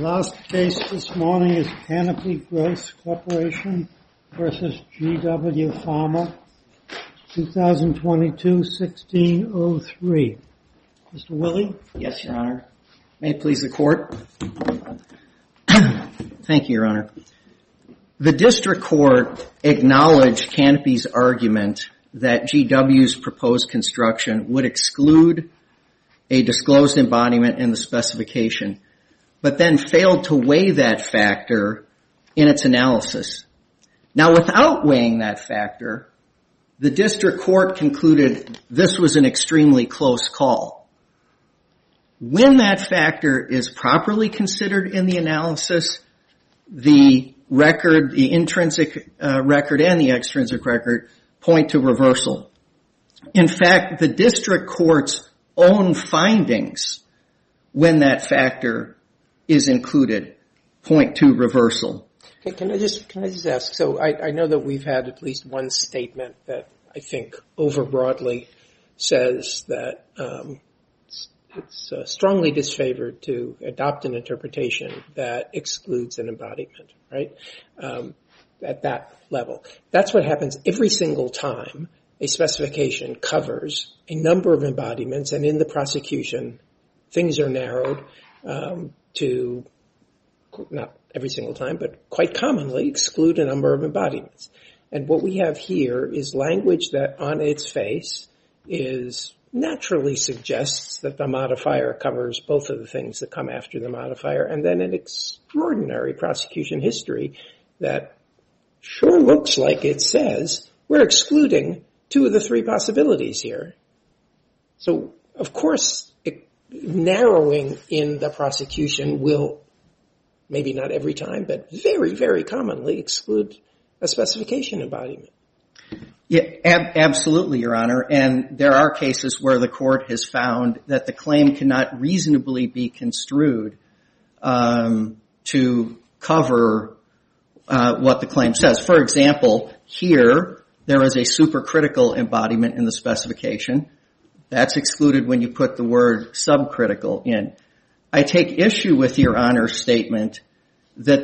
Last case this morning is Canopy Growth Corporation versus GW Pharma, 2022-1603. Mr. Willey? Yes, Your Honor. May it please the Court? Thank you, Your Honor. The District Court acknowledged Canopy's argument that GW's proposed construction would exclude a disclosed embodiment in the specification, but then failed to weigh that factor in its analysis. Now, without weighing that factor, the District Court concluded this was an extremely close call. When that factor is properly considered in the analysis, the record, the intrinsic record and the extrinsic record point to reversal. In fact, the District Court's own findings, when that factor is included, point to reversal. Okay, can I just ask? So I know that we've had at least one statement that I think overbroadly says that it's strongly disfavored to adopt an interpretation that excludes an embodiment, right? At that level. That's what happens every single time a specification covers a number of embodiments, and in the prosecution, things are narrowed to, not every single time, but quite commonly exclude a number of embodiments. And what we have here is language that on its face is naturally suggests that the modifier covers both of the things that come after the modifier, and then an extraordinary prosecution history that sure looks like it says we're excluding two of the three possibilities here. So, of course, narrowing in the prosecution will, maybe not every time, but very, very commonly exclude a specification embodiment. Yeah, absolutely, Your Honor. And there are cases where the Court has found that the claim cannot reasonably be construed to cover what the claim says. For example, here there is a supercritical embodiment in the specification. That's excluded when you put the word subcritical in. I take issue with Your Honor's statement that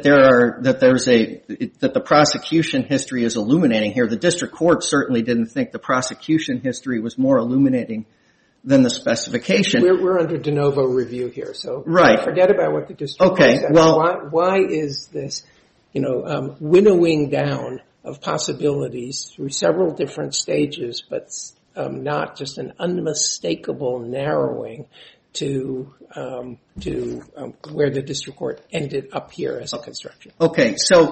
the prosecution history is illuminating here. The District Court certainly didn't think the prosecution history was more illuminating than the specification. We're under de novo review here, so right. Forget about what the District Court said. Well, why is this, winnowing down of possibilities through several different stages, but not just an unmistakable narrowing to where the District Court ended up here as a construction? Okay, so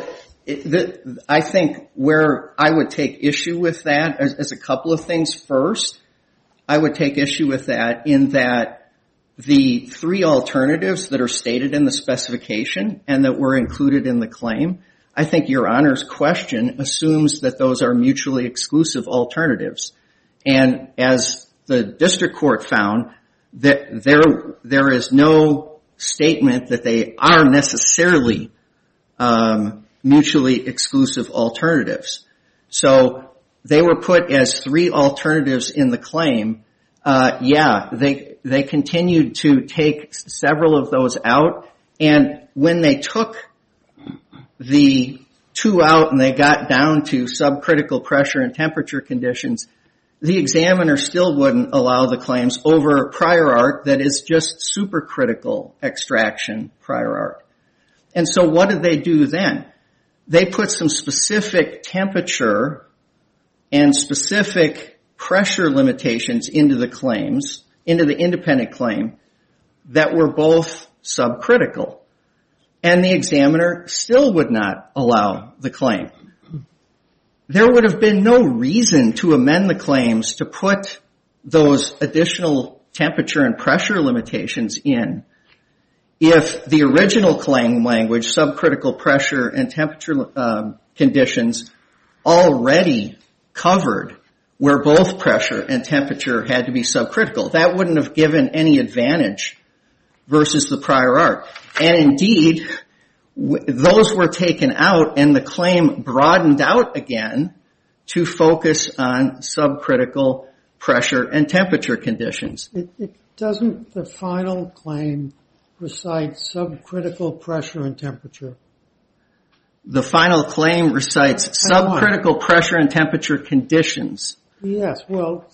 I think where I would take issue with that as a couple of things. First, I would take issue with that in that the three alternatives that are stated in the specification and that were included in the claim, I think Your Honor's question assumes that those are mutually exclusive alternatives. And as the District Court found, that there is no statement that they are necessarily mutually exclusive alternatives. So they were put as three alternatives in the claim. They continued to take several of those out, and when they took the two out and they got down to subcritical pressure and temperature conditions, the examiner still wouldn't allow the claims over prior art that is just supercritical extraction prior art. And so what did they do then? They put some specific temperature and specific pressure limitations into the claims, into the independent claim, that were both subcritical. And the examiner still would not allow the claim. There would have been no reason to amend the claims to put those additional temperature and pressure limitations in if the original claim language, subcritical pressure and temperature conditions, already covered where both pressure and temperature had to be subcritical. That wouldn't have given any advantage versus the prior art. And indeed, those were taken out and the claim broadened out again to focus on subcritical pressure and temperature conditions. Doesn't the final claim recites subcritical pressure and temperature? The final claim recites subcritical pressure and temperature conditions. Yes, well,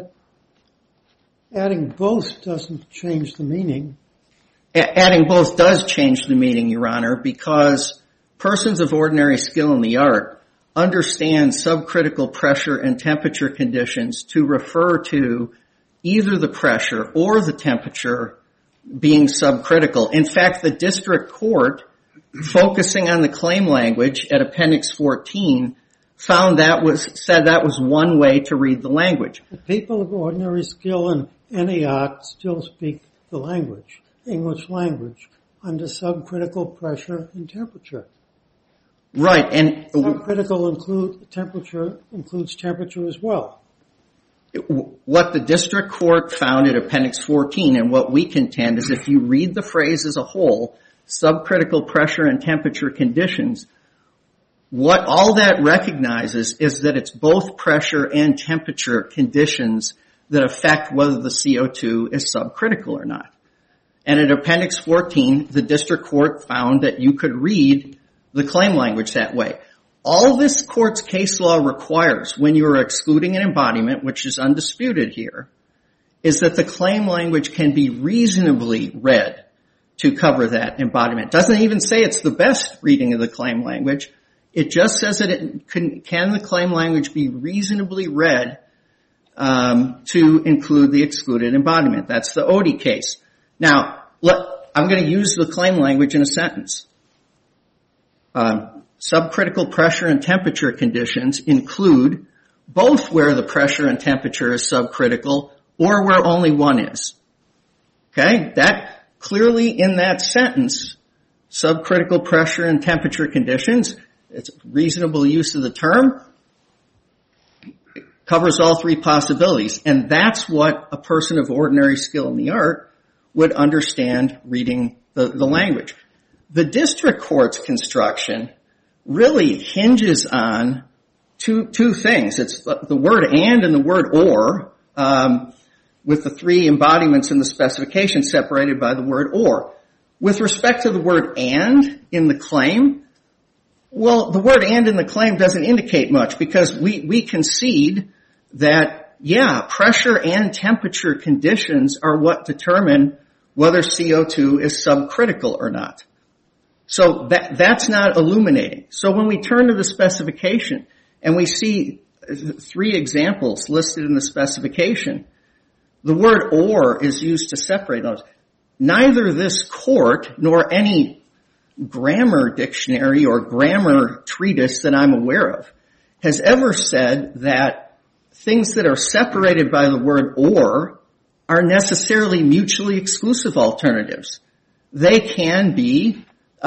adding both doesn't change the meaning. Adding both does change the meaning, Your Honor, because persons of ordinary skill in the art understand subcritical pressure and temperature conditions to refer to either the pressure or the temperature being subcritical. In fact, the district court, focusing on the claim language at Appendix 14, said that was one way to read the language. The people of ordinary skill in any art still speak the language, English language, under subcritical pressure and temperature. Right, and subcritical includes temperature as well. What the district court found at Appendix 14, and what we contend, is if you read the phrase as a whole, subcritical pressure and temperature conditions, what all that recognizes is that it's both pressure and temperature conditions that affect whether the CO2 is subcritical or not. And at Appendix 14, the district court found that you could read the claim language that way. All this court's case law requires when you are excluding an embodiment, which is undisputed here, is that the claim language can be reasonably read to cover that embodiment. It doesn't even say it's the best reading of the claim language. It just says that can the claim language be reasonably read to include the excluded embodiment. That's the Odie case. Now, I'm going to use the claim language in a sentence. Subcritical pressure and temperature conditions include both where the pressure and temperature is subcritical or where only one is. Okay? That clearly in that sentence, subcritical pressure and temperature conditions, it's reasonable use of the term, covers all three possibilities. And that's what a person of ordinary skill in the art would understand reading the language. The district court's construction really hinges on two things. It's the word and the word or, with the three embodiments in the specification separated by the word or. With respect to the word and in the claim, well, the word and in the claim doesn't indicate much because we concede that, pressure and temperature conditions are what determine whether CO2 is subcritical or not. So that's not illuminating. So when we turn to the specification and we see three examples listed in the specification, the word or is used to separate those. Neither this court nor any grammar dictionary or grammar treatise that I'm aware of has ever said that things that are separated by the word or are necessarily mutually exclusive alternatives. They can be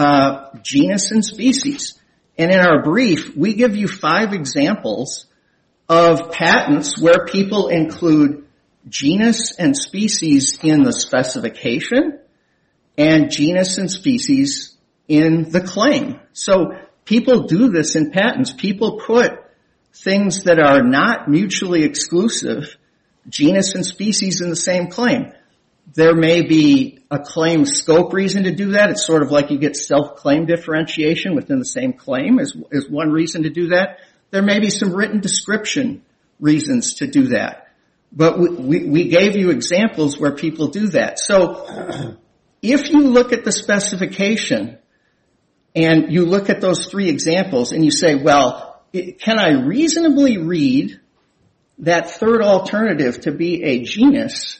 genus and species. And in our brief, we give you 5 examples of patents where people include genus and species in the specification and genus and species in the claim. So people do this in patents. People put things that are not mutually exclusive, genus and species, in the same claim. There may be a claim scope reason to do that. It's sort of like you get self-claim differentiation within the same claim is one reason to do that. There may be some written description reasons to do that. But we gave you examples where people do that. So if you look at the specification and you look at those 3 examples and you say, well, can I reasonably read that third alternative to be a genus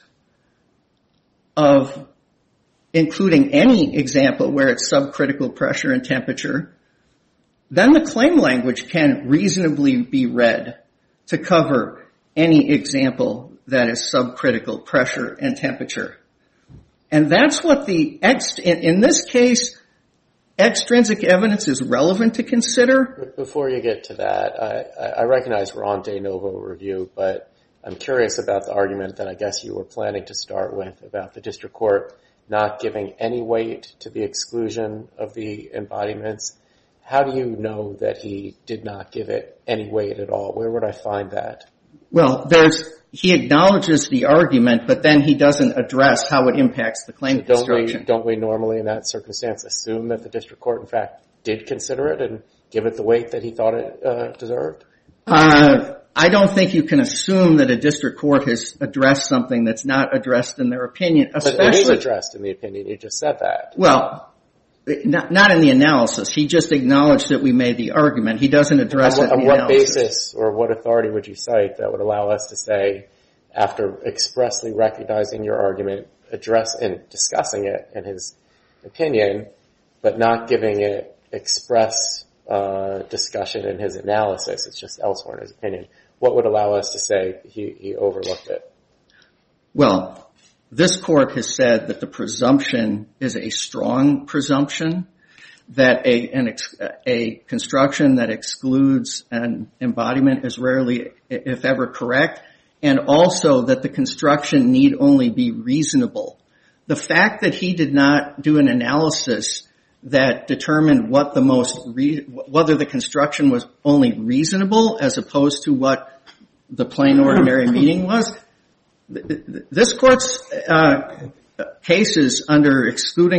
of including any example where it's subcritical pressure and temperature, then the claim language can reasonably be read to cover any example that is subcritical pressure and temperature. And that's what in this case, extrinsic evidence is relevant to consider. Before you get to that, I recognize we're on de novo review, but I'm curious about the argument that I guess you were planning to start with about the district court not giving any weight to the exclusion of the embodiments. How do you know that he did not give it any weight at all? Where would I find that? Well, he acknowledges the argument, but then he doesn't address how it impacts the claim construction. Don't we normally in that circumstance assume that the district court in fact did consider it and give it the weight that he thought it deserved? I don't think you can assume that a district court has addressed something that's not addressed in their opinion. But it is addressed in the opinion. You just said that. Well, not in the analysis. He just acknowledged that we made the argument. He doesn't address it in the analysis. On what basis or what authority would you cite that would allow us to say, after expressly recognizing your argument, discussing it in his opinion, but not giving it express discussion in his analysis, it's just elsewhere in his opinion, what would allow us to say he overlooked it? Well, this court has said that the presumption is a strong presumption, that a construction that excludes an embodiment is rarely, if ever, correct, and also that the construction need only be reasonable. The fact that he did not do an analysis that determined whether the construction was only reasonable as opposed to what the plain ordinary meaning was, this court's cases under excluding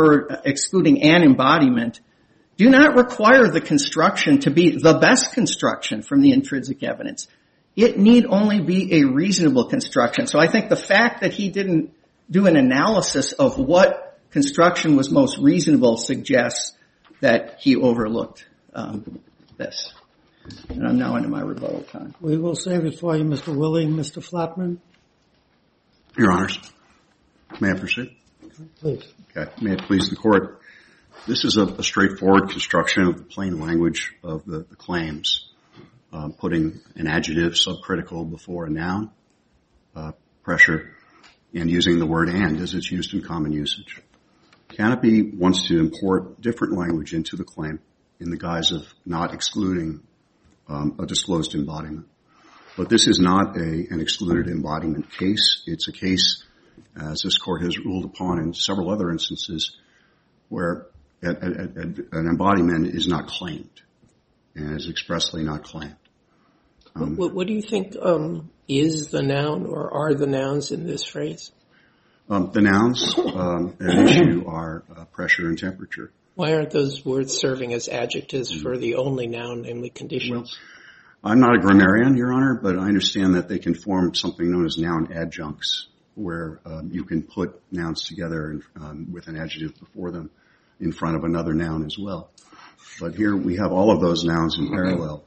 an embodiment do not require the construction to be the best construction from the intrinsic evidence. It need only be a reasonable construction. So I think the fact that he didn't do an analysis of what construction was most reasonable suggests that he overlooked this. And I'm now into my rebuttal time. We will save it for you, Mr. Willing. Mr. Flatman? Your Honors, may I proceed? Please. Okay. May it please the Court. This is a straightforward construction of the plain language of the claims, putting an adjective subcritical before a noun, pressure, and using the word and as it's used in common usage. Canopy wants to import different language into the claim in the guise of not excluding a disclosed embodiment. But this is not an excluded embodiment case. It's a case, as this Court has ruled upon in several other instances, where an embodiment is not claimed and is expressly not claimed. What do you think is the noun or are the nouns in this phrase? The nouns at issue are pressure and temperature. Why aren't those words serving as adjectives for the only noun, namely conditions? Well, I'm not a grammarian, Your Honor, but I understand that they can form something known as noun adjuncts, where you can put nouns together with an adjective before them in front of another noun as well. But here we have all of those nouns in parallel,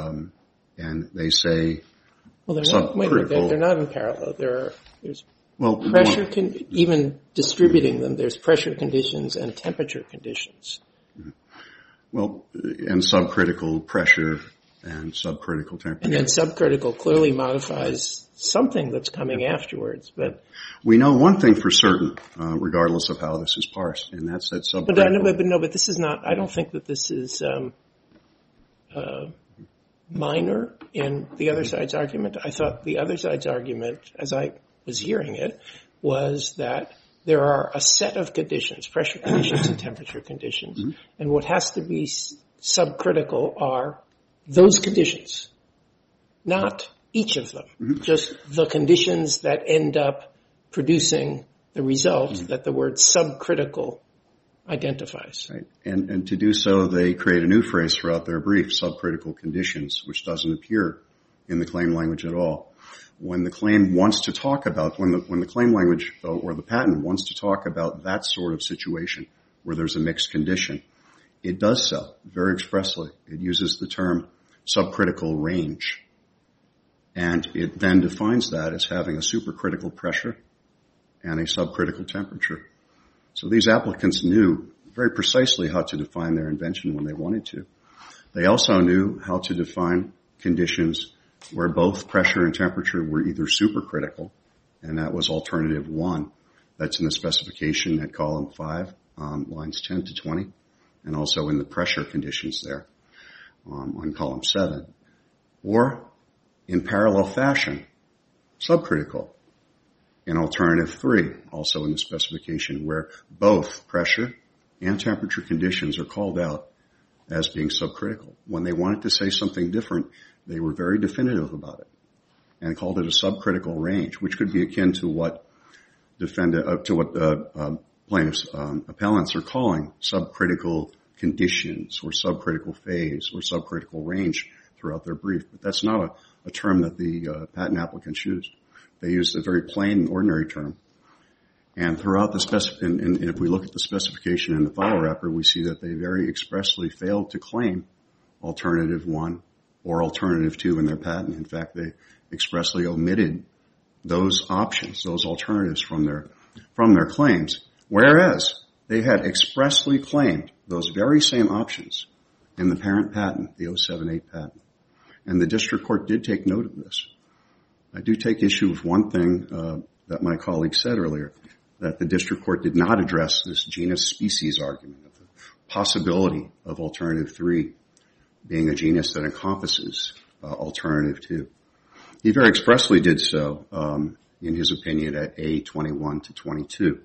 and they say subcritical. They're not in parallel. There's pressure, even distributing them, there's pressure conditions and temperature conditions. Well, and subcritical pressure and subcritical temperature. And then subcritical clearly modifies something that's coming afterwards. But we know one thing for certain, regardless of how this is parsed, and that's that subcritical. But this is not, I don't think that this is minor in the other side's argument. I thought the other side's argument, as I was hearing it, was that there are a set of conditions, pressure conditions and temperature conditions, and what has to be subcritical are those conditions, not each of them, just the conditions that end up producing the result that the word subcritical identifies. Right. And to do so, they create a new phrase throughout their brief, subcritical conditions, which doesn't appear in the claim language at all. When the claim wants to talk about, when the claim language or the patent wants to talk about that sort of situation where there's a mixed condition, it does so very expressly. It uses the term subcritical range, and it then defines that as having a supercritical pressure and a subcritical temperature. So these applicants knew very precisely how to define their invention when they wanted to. They also knew how to define conditions where both pressure and temperature were either supercritical, and that was alternative 1. That's in the specification at column 5, lines 10 to 20, and also in the pressure conditions there on column 7. Or, in parallel fashion, subcritical in alternative 3, also in the specification, where both pressure and temperature conditions are called out as being subcritical. When they wanted to say something different, they were very definitive about it. and called it a subcritical range, which could be akin to what plaintiffs' appellants are calling subcritical conditions or subcritical phase or subcritical range throughout their brief. But that's not a term that the patent applicants used. They used a very plain, ordinary term. And throughout and if we look at the specification in the file wrapper, we see that they very expressly failed to claim alternative 1 or alternative 2 in their patent. In fact, they expressly omitted those options, those alternatives from their claims, whereas they had expressly claimed those very same options in the parent patent, the 078 patent. And the district court did take note of this. I do take issue with one thing that my colleague said earlier, that the district court did not address this genus-species argument of the possibility of alternative 3 being a genus that encompasses alternative 2. He very expressly did so in his opinion at A21 to 22.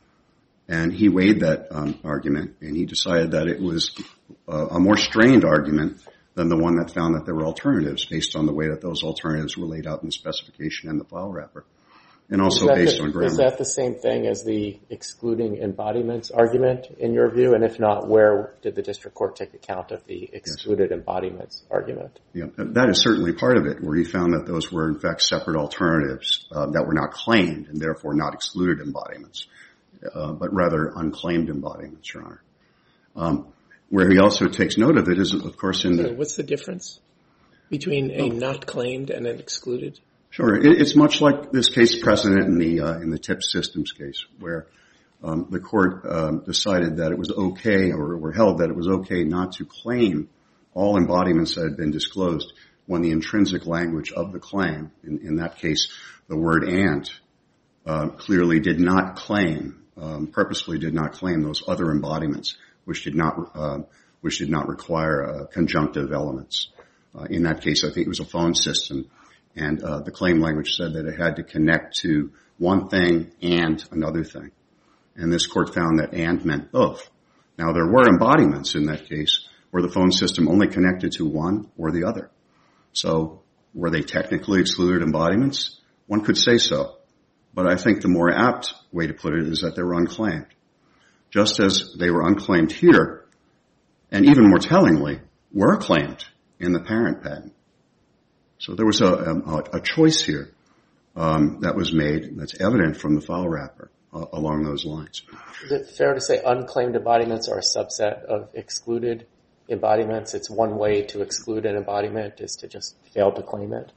And he weighed that argument, and he decided that it was a more strained argument than the one that found that there were alternatives based on the way that those alternatives were laid out in the specification and the file wrapper, and also based on grammar. Is that the same thing as the excluding embodiments argument in your view? And if not, where did the district court take account of the excluded embodiments argument? Yeah, that is certainly part of it, where he found that those were in fact separate alternatives that were not claimed and therefore not excluded embodiments, but rather unclaimed embodiments, Your Honor. Where he also takes note of it is, of course, in the... What's the difference between a not claimed and an excluded? Sure. It's much like this case precedent in the TIP systems case, where the court decided that it was okay, or held that it was okay not to claim all embodiments that had been disclosed when the intrinsic language of the claim, in that case, the word "and," clearly did not claim, purposefully did not claim those other embodiments, which did not require conjunctive elements. In that case, I think it was a phone system, and the claim language said that it had to connect to one thing and another thing. And this court found that "and" meant both. Now, there were embodiments in that case where the phone system only connected to one or the other. So were they technically excluded embodiments? One could say so. But I think the more apt way to put it is that they were unclaimed. Just as they were unclaimed here, and even more tellingly, were claimed in the parent patent. So there was a choice here that was made, that's evident from the file wrapper along those lines. Is it fair to say unclaimed embodiments are a subset of excluded embodiments? It's one way to exclude an embodiment is to just fail to claim it?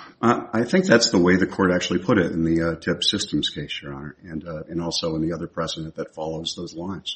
I think that's the way the court actually put it in the TIP systems case, Your Honor, and also in the other precedent that follows those lines.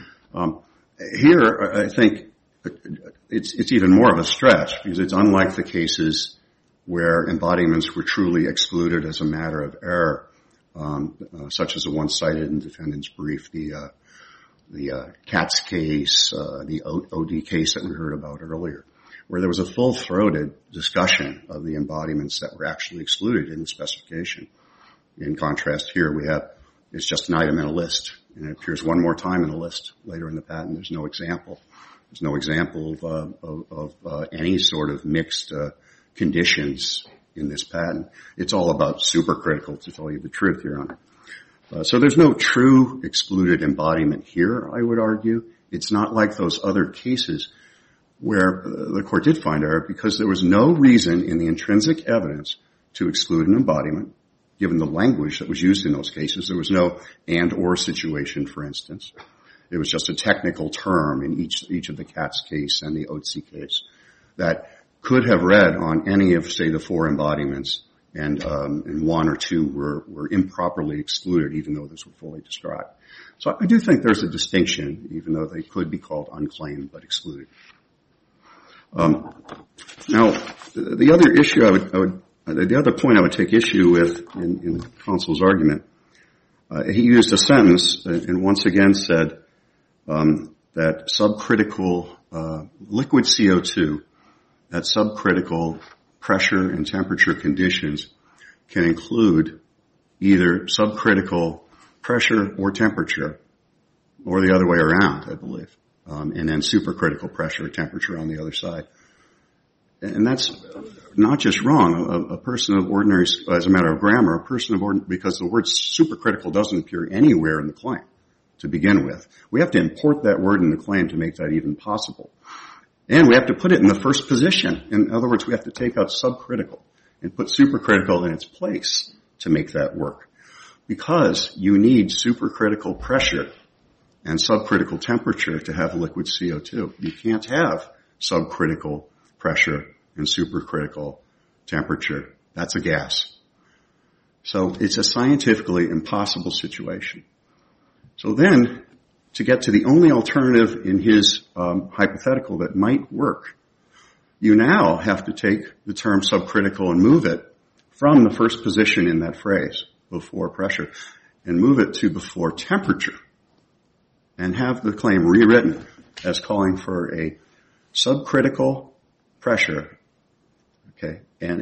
Here, I think it's even more of a stretch, because it's unlike the cases where embodiments were truly excluded as a matter of error, such as the one cited in the defendant's brief, the Katz case, the OD case that we heard about earlier, where there was a full-throated discussion of the embodiments that were actually excluded in the specification. In contrast, here we have, it's just an item in a list, and it appears one more time in a list later in the patent. There's no example. There's no example of any sort of mixed conditions in this patent. It's all about supercritical, to tell you the truth, Your Honor. So there's no true excluded embodiment here, I would argue. It's not like those other cases where the court did find error, because there was no reason in the intrinsic evidence to exclude an embodiment, given the language that was used in those cases. There was no and/or situation, for instance. It was just a technical term in each of the Katz case and the Otzi case that could have read on any of, say, the four embodiments, and one or two were improperly excluded, even though those were fully described. So I do think there's a distinction, even though they could be called unclaimed but excluded. Now, the other issue the other point I would take issue with in counsel's argument, he used a sentence and once again said that subcritical liquid CO2 at subcritical pressure and temperature conditions can include either subcritical pressure or temperature, or the other way around, I believe, and then supercritical pressure or temperature on the other side. And that's not just wrong. A person of ordinary, as a matter of grammar, because the word supercritical doesn't appear anywhere in the claim to begin with. We have to import that word in the claim to make that even possible. And we have to put it in the first position. In other words, we have to take out subcritical and put supercritical in its place to make that work. Because you need supercritical pressure and subcritical temperature to have liquid CO2. You can't have subcritical pressure and supercritical temperature. That's a gas. So it's a scientifically impossible situation. So then, to get to the only alternative in his hypothetical that might work, you now have to take the term subcritical and move it from the first position in that phrase, before pressure, and move it to before temperature, and have the claim rewritten as calling for a subcritical pressure, okay, and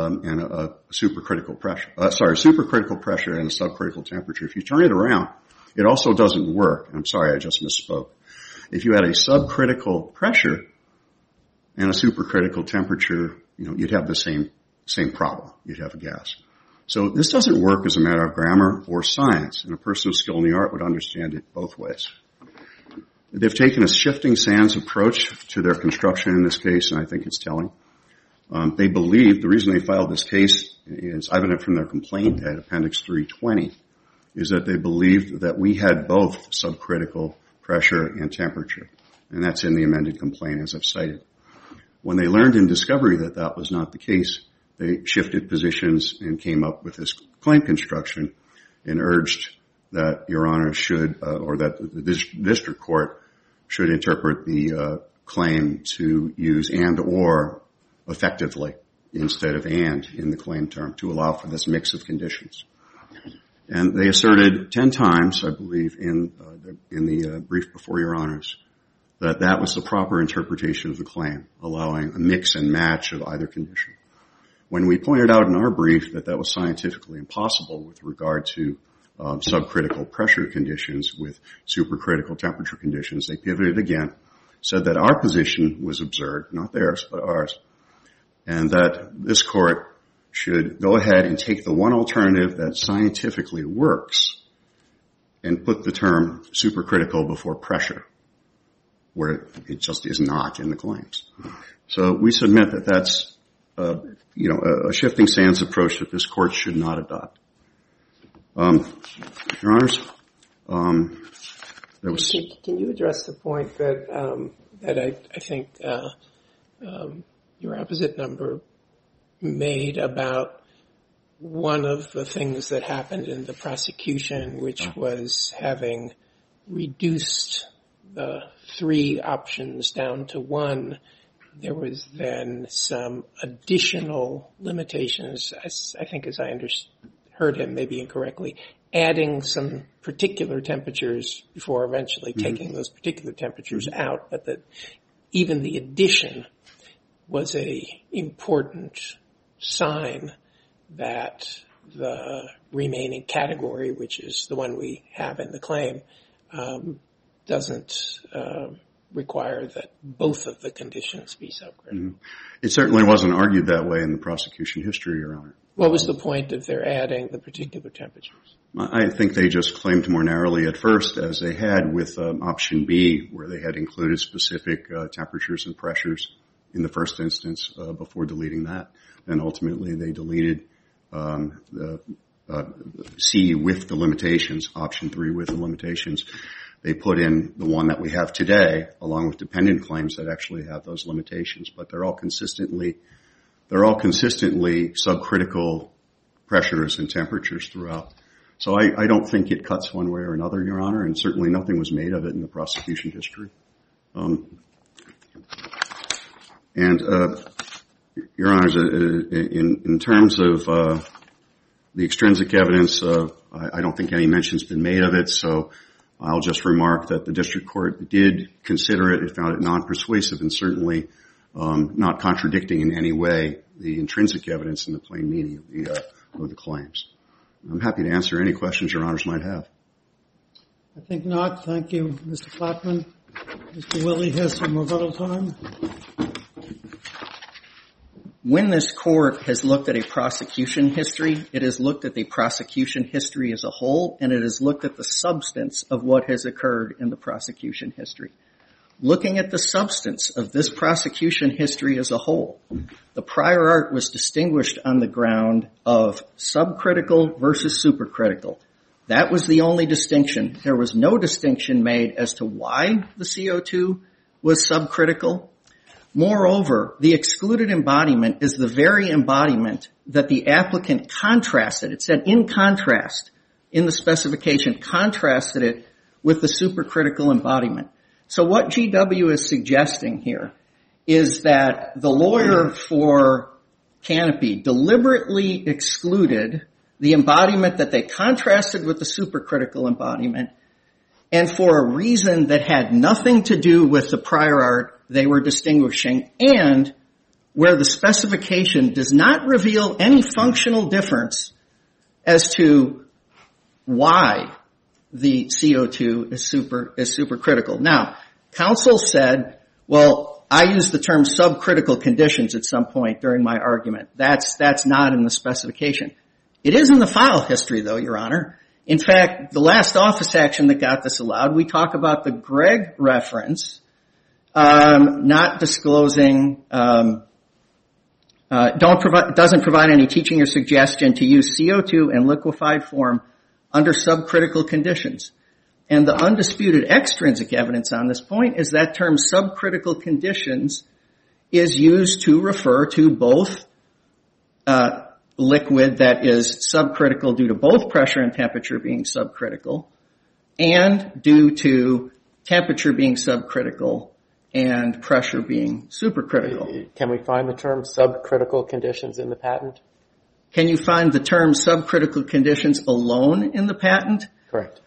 a supercritical pressure. Supercritical pressure and a subcritical temperature. If you turn it around, it also doesn't work. I'm sorry, I just misspoke. If you had a subcritical pressure and a supercritical temperature, you'd have the same problem. You'd have a gas. So this doesn't work as a matter of grammar or science, and a person of skill in the art would understand it both ways. They've taken a shifting sands approach to their construction in this case, and I think it's telling. They believe, the reason they filed this case is evident from their complaint at Appendix 320, is that they believed that we had both subcritical pressure and temperature. And that's in the amended complaint, as I've cited. When they learned in discovery that that was not the case, they shifted positions and came up with this claim construction and urged that Your Honor should, or that the district court should interpret the claim to use and or effectively instead of and in the claim term to allow for this mix of conditions. And they asserted 10 times, I believe, in the brief before Your Honors, that that was the proper interpretation of the claim, allowing a mix and match of either condition. When we pointed out in our brief that that was scientifically impossible with regard to subcritical pressure conditions with supercritical temperature conditions, they pivoted again, said that our position was absurd, not theirs, but ours, and that this court should go ahead and take the one alternative that scientifically works and put the term supercritical before pressure, where it just is not in the claims. So we submit that that's a shifting sands approach that this court should not adopt. Your Honors, there was. Can you address the point that I think your opposite number made about one of the things that happened in the prosecution, which was having reduced the 3 options down to 1. There was then some additional limitations, I think as I heard him, maybe incorrectly, adding some particular temperatures before eventually taking those particular temperatures out, but that even the addition was a important sign that the remaining category, which is the one we have in the claim, doesn't require that both of the conditions be subcritical. It certainly wasn't argued that way in the prosecution history, Your Honor. What was the point of their adding the particular temperatures? I think they just claimed more narrowly at first, as they had with option B, where they had included specific temperatures and pressures in the first instance before deleting that. Then ultimately they deleted the C with the limitations, option 3 with the limitations. They put in the one that we have today, along with dependent claims that actually have those limitations, but they're all consistently subcritical pressures and temperatures throughout. So I don't think it cuts one way or another, Your Honor, and certainly nothing was made of it in the prosecution history. Your Honors, in terms of the extrinsic evidence, I don't think any mention's been made of it, so I'll just remark that the district court did consider it. It found it non-persuasive and certainly not contradicting in any way the intrinsic evidence in the plain meaning of the claims. I'm happy to answer any questions Your Honors might have. I think not. Thank you, Mr. Clapman. Mr. Willey has some rebuttal time. when this court has looked at a prosecution history, it has looked at the prosecution history as a whole, and it has looked at the substance of what has occurred in the prosecution history. Looking at the substance of this prosecution history as a whole, the prior art was distinguished on the ground of subcritical versus supercritical. That was the only distinction. There was no distinction made as to why the CO2 was subcritical. Moreover, the excluded embodiment is the very embodiment that the applicant contrasted. It said in contrast in the specification, contrasted it with the supercritical embodiment. So what GW is suggesting here is that the lawyer for Canopy deliberately excluded the embodiment that they contrasted with the supercritical embodiment, and for a reason that had nothing to do with the prior art they were distinguishing, and where the specification does not reveal any functional difference as to why the CO2 is supercritical. Now, counsel said, well, I used the term subcritical conditions at some point during my argument. That's not in the specification. It is in the file history, though, Your Honor. In fact, the last office action that got this allowed, we talk about the Gregg reference, not disclosing, doesn't provide any teaching or suggestion to use CO2 in liquefied form under subcritical conditions. And the undisputed extrinsic evidence on this point is that term subcritical conditions is used to refer to both liquid that is subcritical due to both pressure and temperature being subcritical, and due to temperature being subcritical and pressure being supercritical. Can we find the term subcritical conditions in the patent? Can you find the term subcritical conditions alone in the patent? Correct.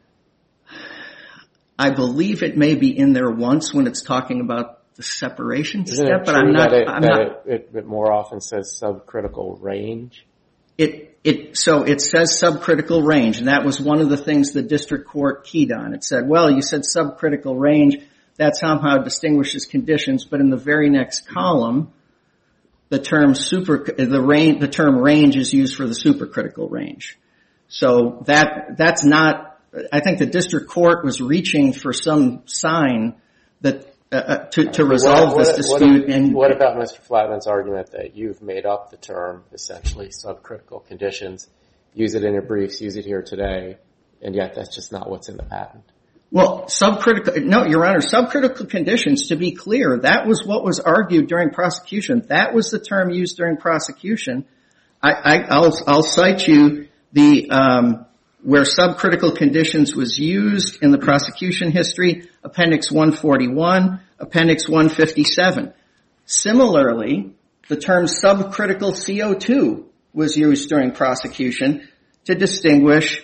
I believe it may be in there once when it's talking about the separation Isn't step, it but true I'm not. It more often says subcritical range? So it says subcritical range, and that was one of the things the district court keyed on. It said, well, you said subcritical range, that somehow distinguishes conditions, but in the very next column, the term range is used for the supercritical range. So that's not, I think the district court was reaching for some sign that to resolve this dispute. What about Mr. Flatman's argument that you've made up the term, essentially, subcritical conditions, use it in your briefs, use it here today, and yet that's just not what's in the patent? Well, no, Your Honor, subcritical conditions, to be clear, that was what was argued during prosecution. That was the term used during prosecution. I'll cite you where subcritical conditions was used in the prosecution history, Appendix 141, Appendix 157. Similarly, the term subcritical CO2 was used during prosecution to distinguish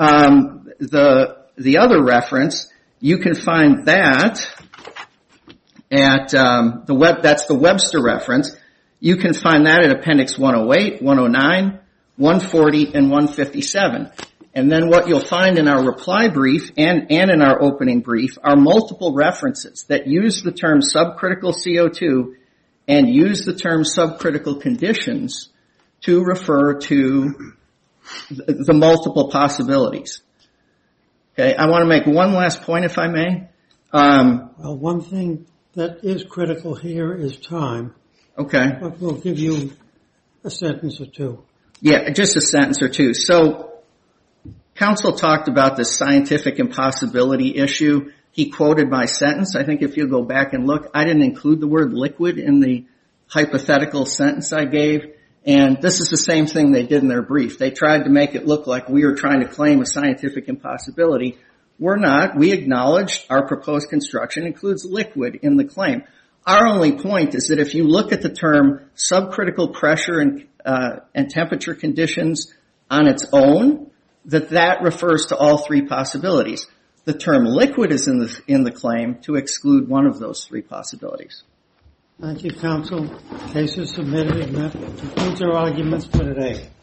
the other reference. You can find that at that's the Webster reference. You can find that at Appendix 108, 109, 140, and 157. And then what you'll find in our reply brief and in our opening brief are multiple references that use the term subcritical CO2 and use the term subcritical conditions to refer to the multiple possibilities. Okay, I want to make one last point, if I may. Well, one thing that is critical here is time. Okay. But we'll give you a sentence or two. Yeah, just a sentence or two. So, counsel talked about the scientific impossibility issue. He quoted my sentence. I think if you go back and look, I didn't include the word liquid in the hypothetical sentence I gave. And this is the same thing they did in their brief. They tried to make it look like we were trying to claim a scientific impossibility. We're not. We acknowledged our proposed construction includes liquid in the claim. Our only point is that if you look at the term subcritical pressure and temperature conditions on its own, that refers to all three possibilities. The term liquid is in the claim to exclude one of those three possibilities. Thank you, counsel. Case is submitted, and that concludes our arguments for today.